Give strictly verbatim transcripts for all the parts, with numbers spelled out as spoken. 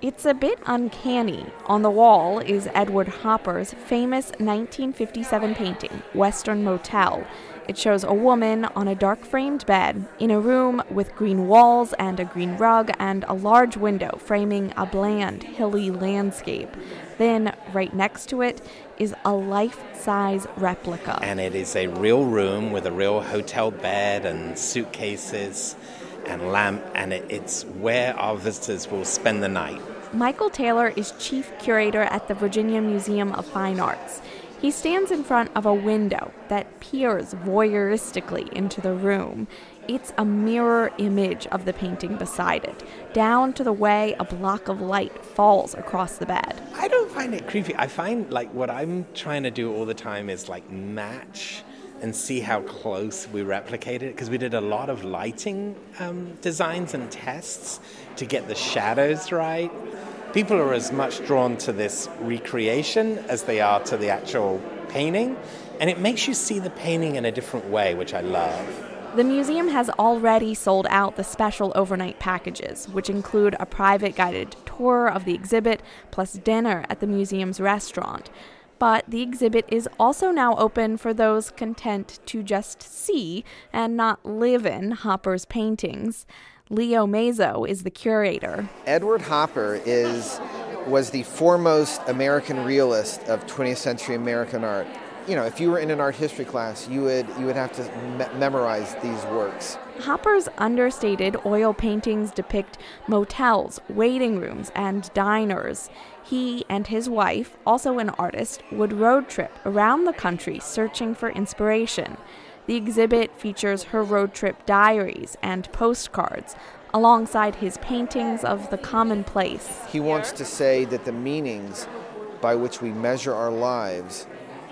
It's a bit uncanny. On the wall is Edward Hopper's famous nineteen fifty-seven painting, Western Motel. It shows a woman on a dark-framed bed in a room with green walls and a green rug and a large window framing a bland, hilly landscape. Then, right next to it, is a life-size replica. And it is a real room with a real hotel bed and suitcases and lamp, and it, it's where our visitors will spend the night. Michael Taylor is chief curator at the Virginia Museum of Fine Arts. He stands in front of a window that peers voyeuristically into the room. It's a mirror image of the painting beside it, down to the way a block of light falls across the bed. I don't find it creepy. I find, like, what I'm trying to do all the time is, like, match and see how close we replicate it, because we did a lot of lighting um, designs and tests to get the shadows right. People are as much drawn to this recreation as they are to the actual painting, and it makes you see the painting in a different way, which I love. The museum has already sold out the special overnight packages, which include a private guided tour of the exhibit, plus dinner at the museum's restaurant. But the exhibit is also now open for those content to just see and not live in Hopper's paintings. Leo Mazo is the curator. Edward Hopper is was the foremost American realist of twentieth century American art. You know, if you were in an art history class, you would you would have to me- memorize these works. Hopper's understated oil paintings depict motels, waiting rooms, and diners. He and his wife, also an artist, would road trip around the country searching for inspiration. The exhibit features her road trip diaries and postcards, alongside his paintings of the commonplace. He wants to say that the meanings by which we measure our lives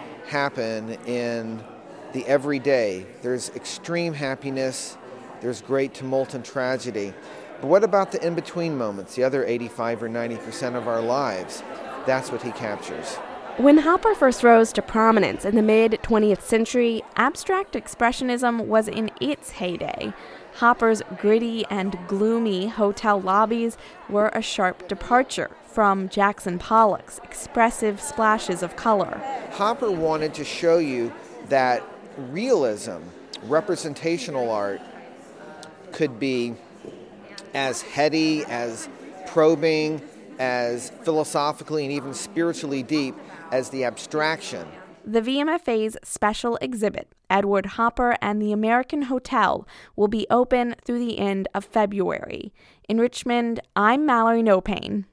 happen in the everyday. There's extreme happiness, there's great tumult and tragedy. But what about the in-between moments, the other eighty-five or ninety percent of our lives? That's what he captures. When Hopper first rose to prominence in the mid-twentieth century, abstract expressionism was in its heyday. Hopper's gritty and gloomy hotel lobbies were a sharp departure from Jackson Pollock's expressive splashes of color. Hopper wanted to show you that realism, representational art, could be as heady, as probing, as philosophically and even spiritually deep as the abstraction. The V M F A's special exhibit, Edward Hopper and the American Hotel, will be open through the end of February. In Richmond, I'm Mallory Nopane.